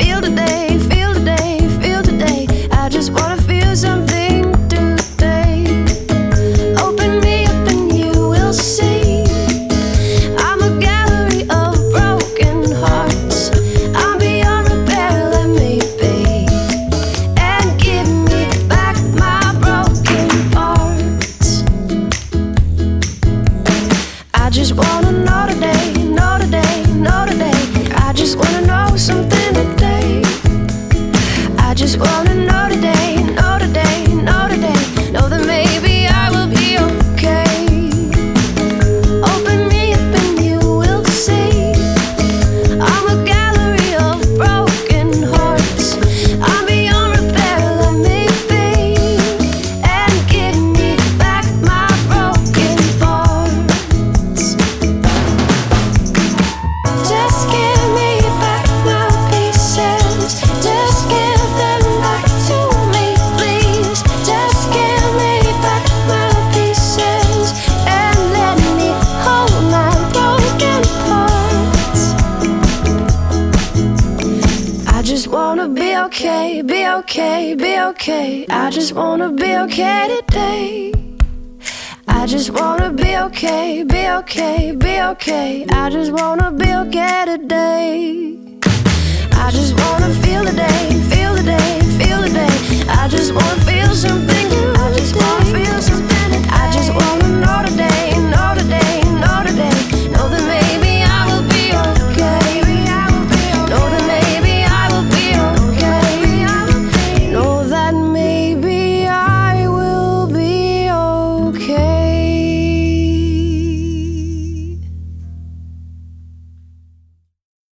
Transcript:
feel today, feel today, feel today. I just wanna feel something today. Open me up and you will see. I'm a gallery of broken hearts. I'm beyond repair, let me be. And give me back my broken parts. I just wanna know today, know today, know today. I just wanna know something today. I just wanna know today, know today, know today. Know that maybe I will be okay. Open me up and you will see. I'm a gallery of broken hearts. I'm beyond repair, let me be. And give me back my broken parts. Just give me back my pieces. Just give them back to me, please. Just give me back my pieces and let me hold my broken parts. I just wanna be okay, be okay, be okay. I just wanna be okay today. I just wanna be okay, be okay, be okay. I just wanna be okay today. I just wanna